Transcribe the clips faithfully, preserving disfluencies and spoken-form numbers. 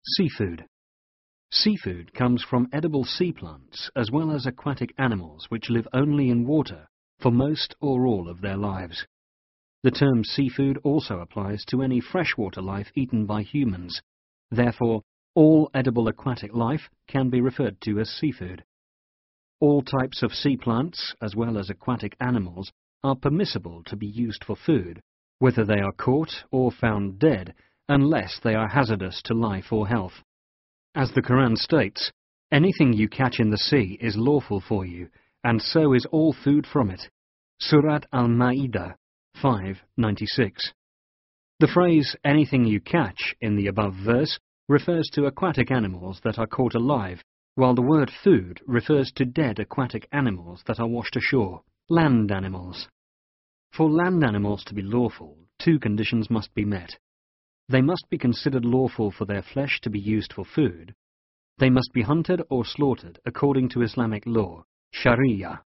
Seafood. Seafood comes from edible sea plants as well as aquatic animals which live only in water for most or all of their lives. The term seafood also applies to any freshwater life eaten by humans. Therefore, all edible aquatic life can be referred to as seafood. All types of sea plants, as well as aquatic animals, are permissible to be used for food, whether they are caught or found dead, unless they are hazardous to life or health. As the Quran states, anything you catch in the sea is lawful for you, and so is all food from it. Surat Al-Ma'idah five ninety-six. The phrase, anything you catch, in the above verse, refers to aquatic animals that are caught alive, while the word food refers to dead aquatic animals that are washed ashore, land animals. For land animals to be lawful, two conditions must be met. They must be considered lawful for their flesh to be used for food. They must be hunted or slaughtered according to Islamic law, Sharia.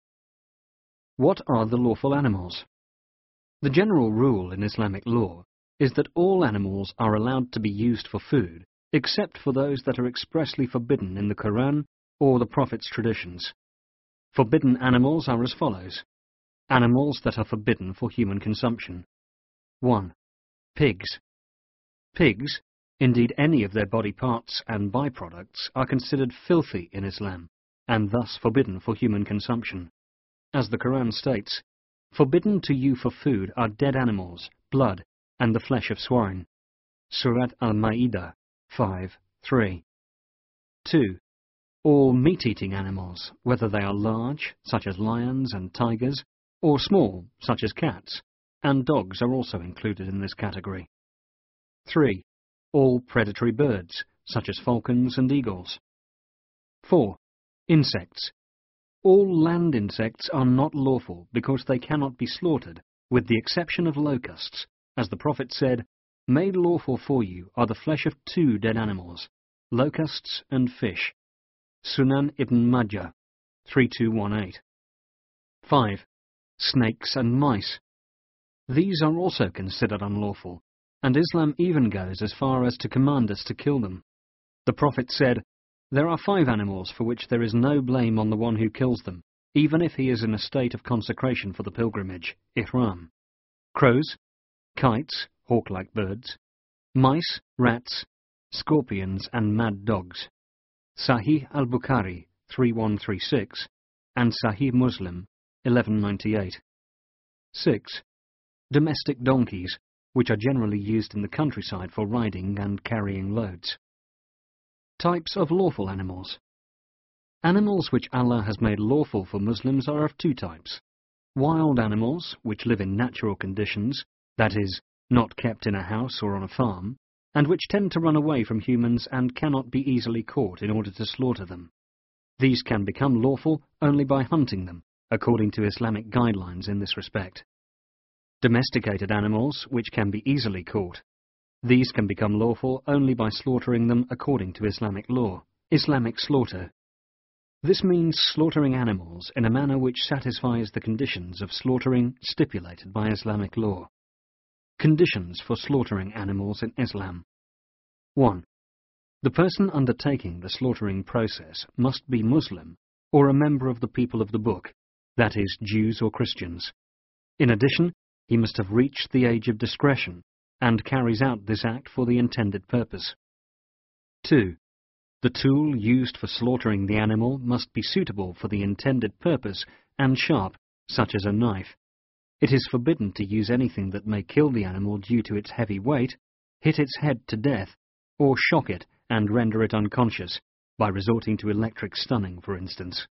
What are the lawful animals? The general rule in Islamic law is that all animals are allowed to be used for food, except for those that are expressly forbidden in the Quran or the Prophet's traditions. Forbidden animals are as follows. Animals that are forbidden for human consumption. one. Pigs. Pigs, indeed any of their body parts and byproducts, are considered filthy in Islam, and thus forbidden for human consumption. As the Quran states, forbidden to you for food are dead animals, blood, and the flesh of swine. Surat Al-Ma'idah five three. two. All meat-eating animals, whether they are large, such as lions and tigers, or small, such as cats, and dogs are also included in this category. three. All predatory birds, such as falcons and eagles. four. Insects. All land insects are not lawful because they cannot be slaughtered, with the exception of locusts, as the Prophet said, made lawful for you are the flesh of two dead animals, locusts and fish. Sunan ibn Majah three two one eight. five. Snakes and mice. These are also considered unlawful, and Islam even goes as far as to command us to kill them. The Prophet said, there are five animals for which there is no blame on the one who kills them, even if he is in a state of consecration for the pilgrimage, ihram. Crows, kites, hawk-like birds, mice, rats, scorpions and mad dogs. Sahih al-Bukhari three one three six and Sahih Muslim eleven ninety-eight. six. Domestic donkeys, which are generally used in the countryside for riding and carrying loads. Types of lawful animals. Animals which Allah has made lawful for Muslims are of two types. Wild animals, which live in natural conditions, that is, not kept in a house or on a farm, and which tend to run away from humans and cannot be easily caught in order to slaughter them. These can become lawful only by hunting them, according to Islamic guidelines in this respect. Domesticated animals, which can be easily caught. These can become lawful only by slaughtering them according to Islamic law, Islamic slaughter. This means slaughtering animals in a manner which satisfies the conditions of slaughtering stipulated by Islamic law. Conditions for slaughtering animals in Islam. one. The person undertaking the slaughtering process must be Muslim or a member of the people of the book, that is, Jews or Christians. In addition, he must have reached the age of discretion and carries out this act for the intended purpose. two. The tool used for slaughtering the animal must be suitable for the intended purpose and sharp, such as a knife. It is forbidden to use anything that may kill the animal due to its heavy weight, hit its head to death, or shock it and render it unconscious, by resorting to electric stunning, for instance.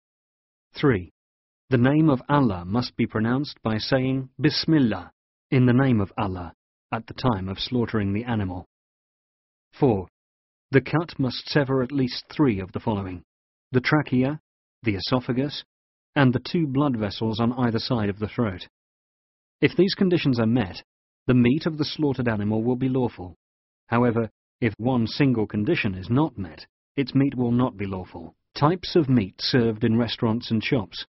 three. The name of Allah must be pronounced by saying Bismillah, in the name of Allah, at the time of slaughtering the animal. four. The cut must sever at least three of the following: the trachea, the esophagus, and the two blood vessels on either side of the throat. If these conditions are met, the meat of the slaughtered animal will be lawful. However, if one single condition is not met, its meat will not be lawful. Types of meat served in restaurants and shops.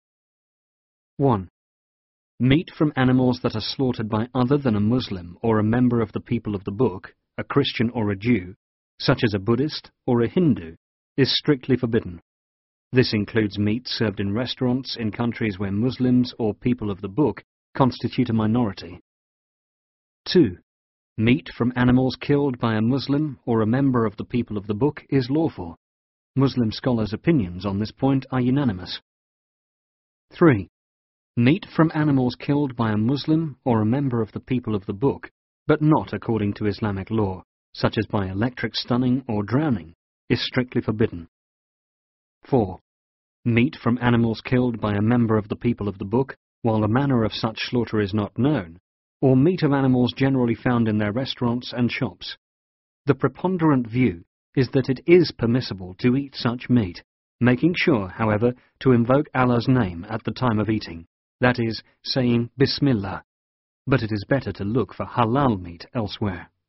one. Meat from animals that are slaughtered by other than a Muslim or a member of the people of the book, a Christian or a Jew, such as a Buddhist or a Hindu, is strictly forbidden. This includes meat served in restaurants in countries where Muslims or people of the book constitute a minority. two. Meat from animals killed by a Muslim or a member of the people of the book is lawful. Muslim scholars' opinions on this point are unanimous. three. Meat from animals killed by a Muslim or a member of the people of the book, but not according to Islamic law, such as by electric stunning or drowning, is strictly forbidden. four. Meat from animals killed by a member of the people of the book, while the manner of such slaughter is not known, or meat of animals generally found in their restaurants and shops. The preponderant view is that it is permissible to eat such meat, making sure, however, to invoke Allah's name at the time of eating, that is, saying Bismillah, but it is better to look for halal meat elsewhere.